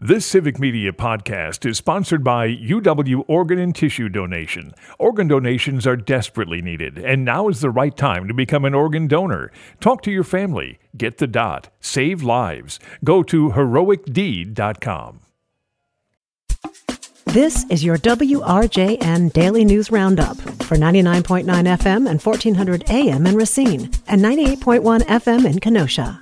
This Civic Media podcast is sponsored by UW Organ and Tissue Donation. Organ donations are desperately needed, and now is the right time to become an organ donor. Talk to your family. Get the dot. Save lives. Go to heroicdeed.com. This is your WRJN Daily News Roundup for 99.9 FM and 1400 AM in Racine and 98.1 FM in Kenosha.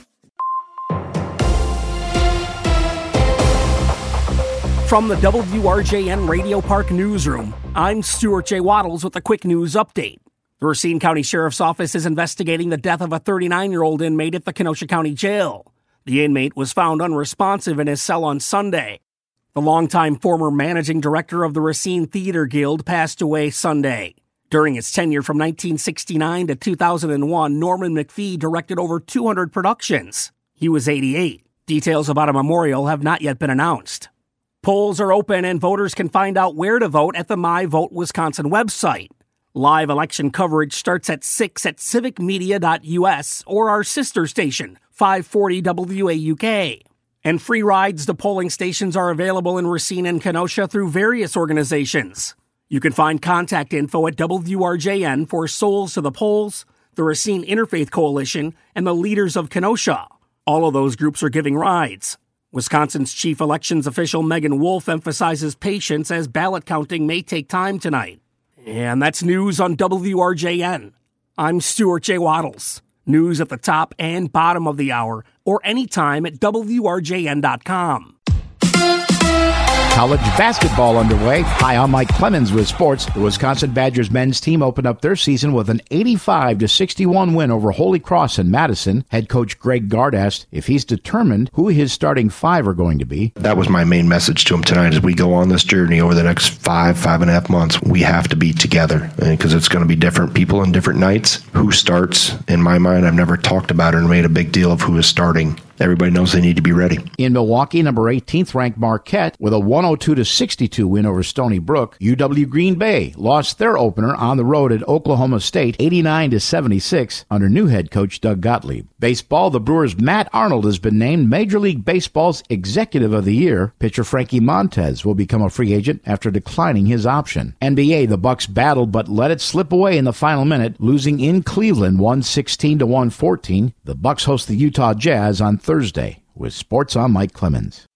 From the WRJN Radio Park Newsroom, I'm Stuart J. Waddles with a quick news update. The Racine County Sheriff's Office is investigating the death of a 39-year-old inmate at the Kenosha County Jail. The inmate was found unresponsive in his cell on Sunday. The longtime former managing director of the Racine Theater Guild passed away Sunday. During his tenure from 1969 to 2001, Norman McPhee directed over 200 productions. He was 88. Details about a memorial have not yet been announced. Polls are open and voters can find out where to vote at the My Vote Wisconsin website. Live election coverage starts at 6 at civicmedia.us or our sister station, 540 WAUK. And free rides to polling stations are available in Racine and Kenosha through various organizations. You can find contact info at WRJN for Souls to the Polls, the Racine Interfaith Coalition, and the Leaders of Kenosha. All of those groups are giving rides. Wisconsin's chief elections official Megan Wolf emphasizes patience as ballot counting may take time tonight. And that's news on WRJN. I'm Stuart J. Waddles. News at the top and bottom of the hour or anytime at WRJN.com. College basketball underway. Hi, I'm Mike Clemens with sports. The Wisconsin Badgers men's team opened up their season with an 85-61 win over Holy Cross in Madison. Head coach Greg Gard asked if he's determined who his starting five are going to be. That was my main message to him tonight as we go on this journey over the next 5.5 months. We have to be together because it's going to be different people and different nights. Who starts, in my mind, I've never talked about it and made a big deal of who is starting. Everybody knows they need to be ready. In Milwaukee, number 18th ranked Marquette with a 102-62 win over Stony Brook. UW Green Bay lost their opener on the road at Oklahoma State, 89-76 under new head coach Doug Gottlieb. Baseball, the Brewers' Matt Arnold has been named Major League Baseball's Executive of the Year. Pitcher Frankie Montez will become a free agent after declining his option. NBA, the Bucks battled but let it slip away in the final minute, losing in Cleveland 116-114. The Bucks host the Utah Jazz on Thursday. With sports, I'm Mike Clemens.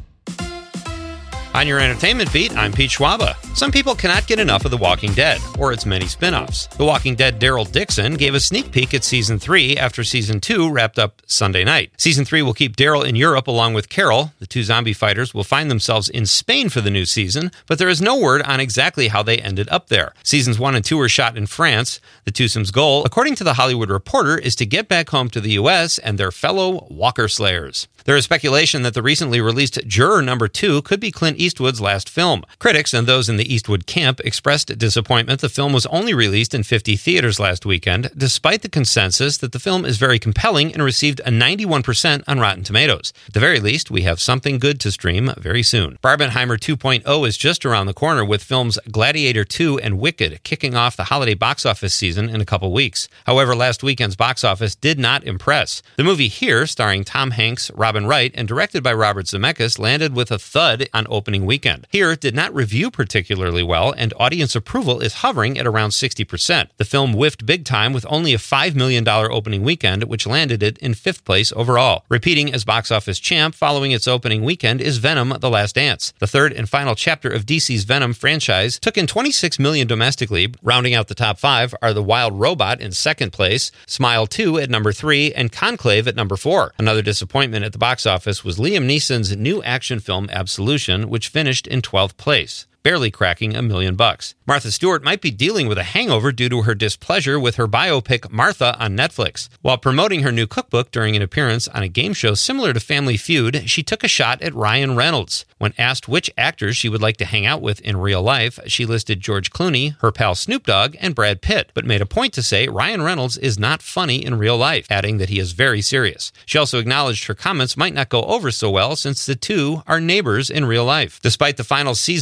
On your entertainment beat, I'm Pete Schwaba. Some people cannot get enough of The Walking Dead, or its many spin-offs. The Walking Dead Daryl Dixon gave a sneak peek at Season 3 after Season 2 wrapped up Sunday night. Season 3 will keep Daryl in Europe along with Carol. The two zombie fighters will find themselves in Spain for the new season, but there is no word on exactly how they ended up there. Seasons 1 and 2 were shot in France. The twosome's goal, according to The Hollywood Reporter, is to get back home to the U.S. and their fellow Walker Slayers. There is speculation that the recently released Juror No. 2 could be Clint Eastwood's last film. Critics and those in the Eastwood camp expressed disappointment the film was only released in 50 theaters last weekend, despite the consensus that the film is very compelling and received a 91% on Rotten Tomatoes. At the very least, we have something good to stream very soon. Barbenheimer 2.0 is just around the corner, with films Gladiator 2 and Wicked kicking off the holiday box office season in a couple weeks. However, last weekend's box office did not impress. The movie Here, starring Tom Hanks, Robin Wright, and directed by Robert Zemeckis, landed with a thud on opening weekend. Here did not review particularly well, and audience approval is hovering at around 60%. The film whiffed big time with only a $5 million opening weekend, which landed it in 5th place overall. Repeating as box office champ following its opening weekend is Venom: The Last Dance. The third and final chapter of DC's Venom franchise took in $26 million domestically. Rounding out the top 5 are The Wild Robot in 2nd place, Smile 2 at number 3, and Conclave at number 4. Another disappointment at the box office was Liam Neeson's new action film Absolution, which finished in 12th place, barely cracking $1 million. Martha Stewart might be dealing with a hangover due to her displeasure with her biopic Martha on Netflix. While promoting her new cookbook during an appearance on a game show similar to Family Feud, she took a shot at Ryan Reynolds. When asked which actors she would like to hang out with in real life, she listed George Clooney, her pal Snoop Dogg, and Brad Pitt, but made a point to say Ryan Reynolds is not funny in real life, adding that he is very serious. She also acknowledged her comments might not go over so well since the two are neighbors in real life. Despite the final season of Succession,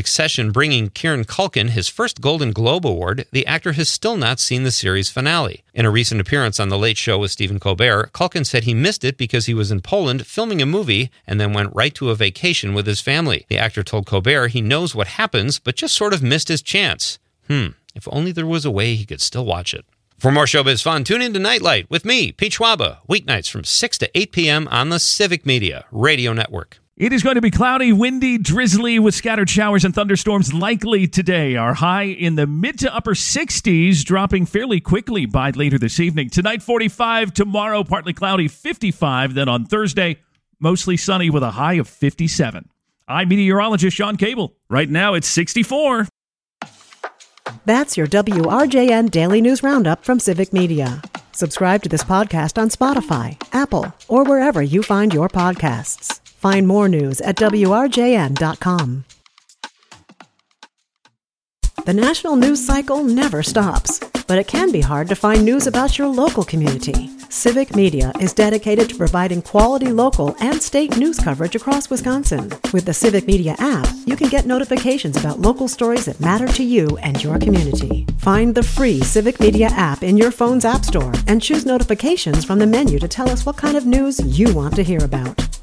Succession bringing Kieran Culkin his first Golden Globe Award, the actor has still not seen the series finale. In a recent appearance on The Late Show with Stephen Colbert, Culkin said he missed it because he was in Poland filming a movie and then went right to a vacation with his family. The actor told Colbert he knows what happens, but just sort of missed his chance. If only there was a way he could still watch it. For more showbiz fun, tune in to Nightlight with me, Pete Schwaba, weeknights from 6 to 8 p.m. on the Civic Media Radio Network. It is going to be cloudy, windy, drizzly with scattered showers and thunderstorms likely today. Our high in the mid to upper 60s, dropping fairly quickly by later this evening. Tonight, 45. Tomorrow, partly cloudy, 55. Then on Thursday, mostly sunny with a high of 57. I'm meteorologist Sean Cable. Right now, it's 64. That's your WRJN Daily News Roundup from Civic Media. Subscribe to this podcast on Spotify, Apple, or wherever you find your podcasts. Find more news at WRJN.com. The national news cycle never stops, but it can be hard to find news about your local community. Civic Media is dedicated to providing quality local and state news coverage across Wisconsin. With the Civic Media app, you can get notifications about local stories that matter to you and your community. Find the free Civic Media app in your phone's app store and choose notifications from the menu to tell us what kind of news you want to hear about.